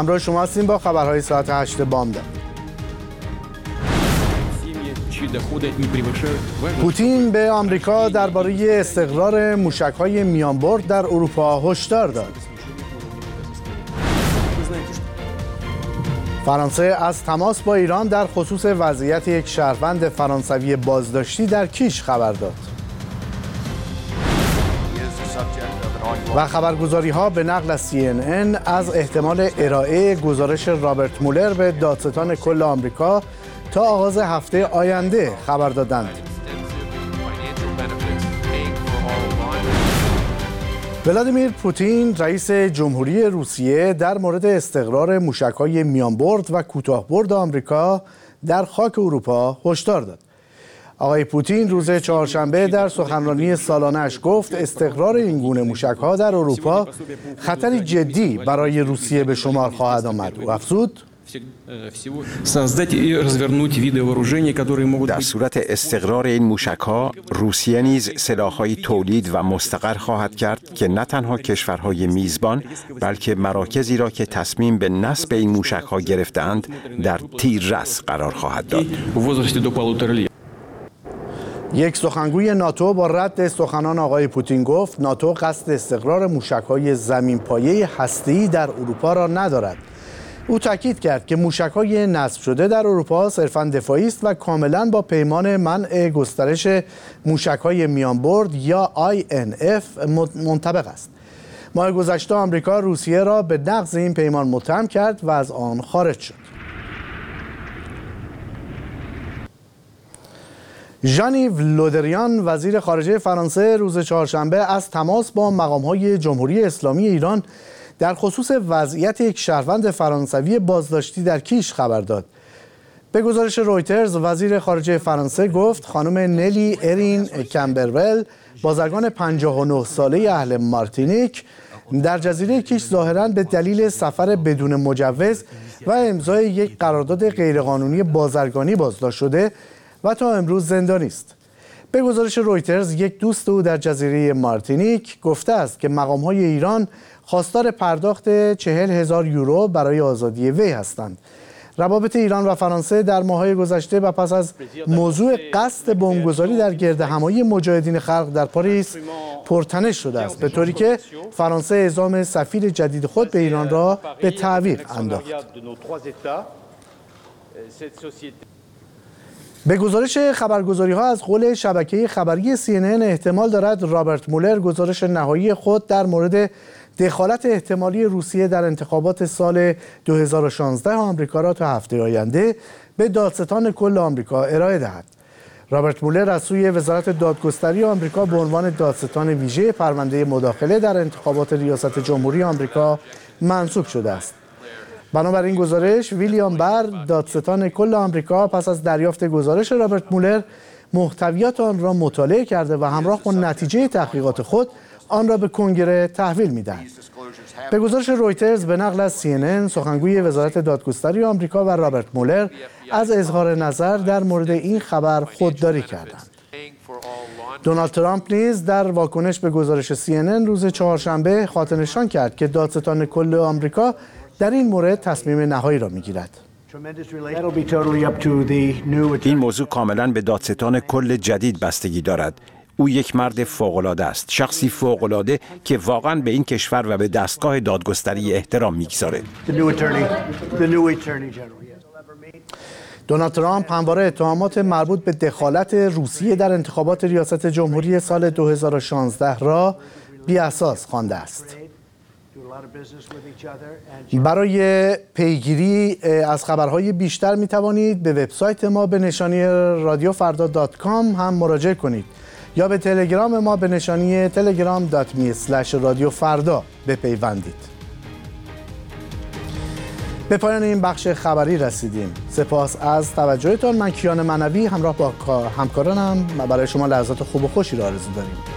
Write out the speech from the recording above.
همراه شما هستیم با خبرهای ساعت 8 بامداد. پوتین به آمریکا درباره استقرار موشک‌های میانبرد در اروپا هشدار داد. فرانسه از تماس با ایران در خصوص وضعیت یک شهروند فرانسوی بازداشتی در کیش خبر داد. و خبرگزاری‌ها به نقل از CNN از احتمال ارائه گزارش رابرت مولر به دادستان کل آمریکا تا آغاز هفته آینده خبر دادند. ولادیمیر پوتین رئیس جمهوری روسیه در مورد استقرار موشک‌های میانبرد و کوتاه‌برد آمریکا در خاک اروپا هشدار داد. آقای پوتین روز چهارشنبه در سخنرانی سالانه‌اش گفت استقرار این گونه موشک‌ها در اروپا خطری جدی برای روسیه به شمار خواهد آمد. او افزود: در صورت استقرار این موشک‌ها روسیه نیز سلاح‌های تولید و مستقر خواهد کرد که نه تنها کشورهای میزبان بلکه مراکزی را که تصمیم به نصب این موشک‌ها گرفته‌اند در تیررس قرار خواهد داد. یک سخنگوی ناتو با رد سخنان آقای پوتین گفت ناتو قصد استقرار موشک‌های زمین‌پایه هسته‌ای در اروپا را ندارد. او تاکید کرد که موشک‌های نصب شده در اروپا صرفاً دفاعی است و کاملاً با پیمان منع گسترش موشک‌های میانبرد یا INF منطبق است. ماه گذشته آمریکا روسیه را به نقض این پیمان متهم کرد و از آن خارج شد. ژان-یو لودریان وزیر خارجه فرانسه روز چهارشنبه از تماس با مقام‌های جمهوری اسلامی ایران در خصوص وضعیت یک شهروند فرانسوی بازداشتی در کیش خبر داد. به گزارش رویترز وزیر خارجه فرانسه گفت خانم نلی ارین کمبرول بازرگان 59 ساله اهل مارتینیک در جزیره کیش ظاهراً به دلیل سفر بدون مجوز و امضای یک قرارداد غیرقانونی بازرگانی بازداشت شده و تا امروز زندانی است. به گزارش رویترز یک دوست او در جزیره مارتینیک گفته است که مقام‌های ایران خواستار پرداخت 40,000 یورو برای آزادی وی هستند. روابط ایران و فرانسه در ماه‌های گذشته و پس از موضوع قصد بمبگذاری در گردهمایی مجاهدین خلق در پاریس پرتنش شده است، به طوری که فرانسه اعزام سفیر جدید خود به ایران را به تعویق انداخت. به گزارش خبرگزاری‌ها از قول شبکه خبری CNN احتمال دارد رابرت مولر گزارش نهایی خود در مورد دخالت احتمالی روسیه در انتخابات سال 2016 آمریکا را تا هفته آینده به دادستان کل آمریکا ارائه دهد. رابرت مولر از سوی وزارت دادگستری آمریکا به عنوان دادستان ویژه پرونده مداخله در انتخابات ریاست جمهوری آمریکا منصوب شده است. بنابراین گزارش ویلیام بر دادستان کل آمریکا پس از دریافت گزارش رابرت مولر محتویات آن را مطالعه کرده و همراه با نتیجه تحقیقات خود آن را به کنگره تحویل می‌دهد. به گزارش رویترز به نقل از CNN سخنگوی وزارت دادگستری آمریکا و رابرت مولر از اظهار نظر در مورد این خبر خودداری کردند. دونالد ترامپ نیز در واکنش به گزارش CNN روز چهارشنبه خاطرنشان کرد که دادستان کل آمریکا در این مورد تصمیم نهایی را می‌گیرد. این موضوع کاملاً به دادستان کل جدید بستگی دارد. او یک مرد فوق‌العاده است، شخصی فوق‌العاده که واقعاً به این کشور و به دستگاه دادگستری احترام می‌گذارد. دونالد ترامپ همواره اتهامات مربوط به دخالت روسیه در انتخابات ریاست جمهوری سال 2016 را بی‌اساس خوانده است. برای پیگیری از خبرهای بیشتر می توانید به وبسایت ما به نشانی radiofarda.com هم مراجعه کنید یا به تلگرام ما به نشانی telegram.me/radiofarda بپیوندید. به پایان این بخش خبری رسیدیم. سپاس از توجهتان. من کیان منوی همراه با همکارانم برای شما لحظات خوب و خوشی را آرزو داریم.